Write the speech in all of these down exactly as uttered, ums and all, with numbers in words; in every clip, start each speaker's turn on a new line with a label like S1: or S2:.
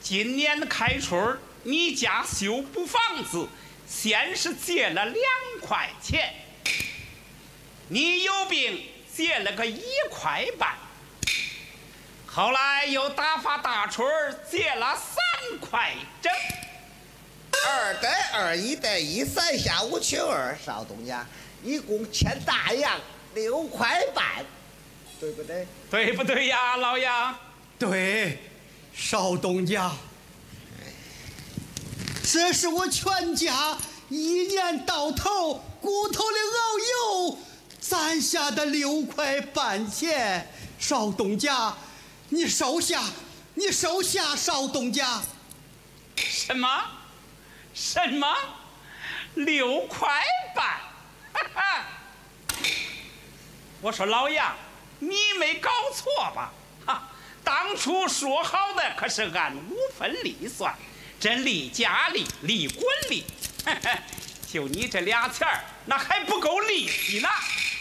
S1: 今年的开春，你家修补房子，先是借了两块钱，你有病借了个一块半，后来又打发大春借了三块整。
S2: 二得二，一得一，三下五取二，少东家一共欠大洋六块半，对不对？
S1: 对不对呀，老杨？
S3: 对，少东家，这是我全家一年到头骨头里熬油攒下的六块半钱，少东家，你收下，你收下，少东家。
S1: 什么？什么？六块半？哈哈！我说老杨，你没搞错吧？哈，当初说好的可是按五分利算，这利加利，利滚利，呵呵，就你这俩钱儿，那还不够利息呢。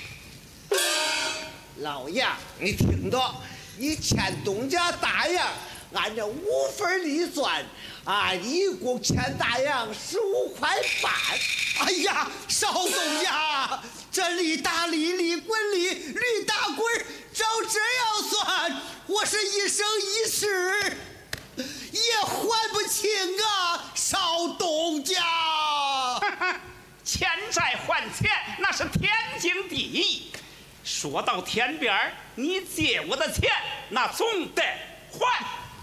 S2: 老杨，你听着，你欠东家大洋，按照五分利算，啊，一共欠大洋十五块半。
S3: 哎呀，少东家，这利大利，利滚利，驴打滚，照这样算，我是一生一世也还不清啊，少东家。
S1: 欠债还钱，那是天经地义。说到天边儿，你借我的钱，那总得还。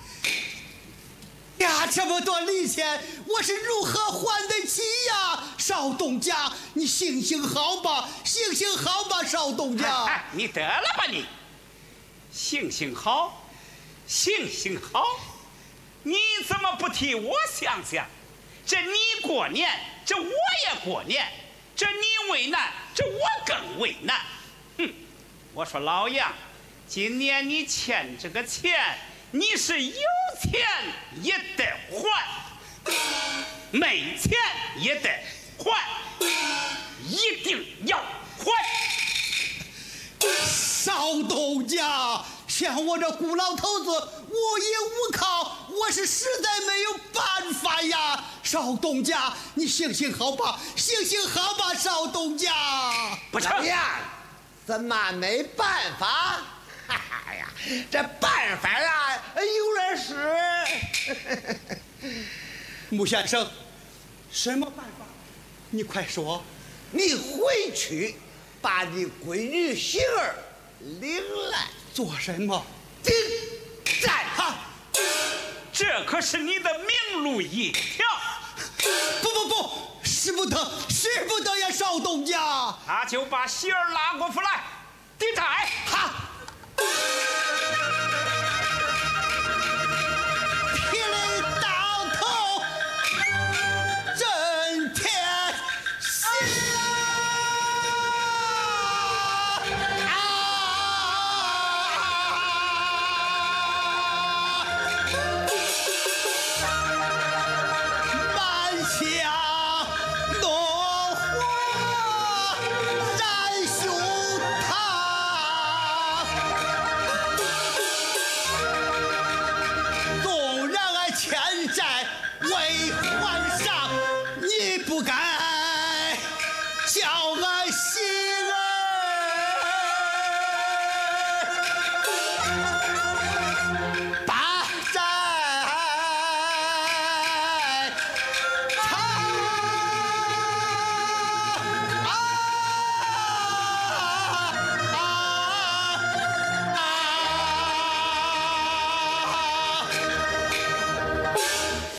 S3: 呀，这么多利钱，我是如何还得起呀？少东家，你行行好吧，行行好吧，少东家。
S1: 哎，你得了吧你，行行好，行行好，你怎么不替我想想？这你过年，这我也过年，这你为难，这我更为难。哼，我说老杨，今年你欠这个钱，你是有钱也得还，没钱也得还，一定要还。
S3: 少东家，像我这孤老头子无依无靠，我是实在没有办法呀。少东家，你行行好吧，行行好吧，少东家。
S1: 不成
S2: 呀，怎么没办法？哎呀，这办法啊，有的是。
S3: 穆先生，什么办法？你快说。
S2: 你回去把你闺女媳妇儿领来。
S3: 做什么？
S2: 顶战哈！
S1: 这可是你的明路一条。
S3: 不不不，使不得，使不得呀，少东家。
S1: 那就把媳儿拉过府来，抵债。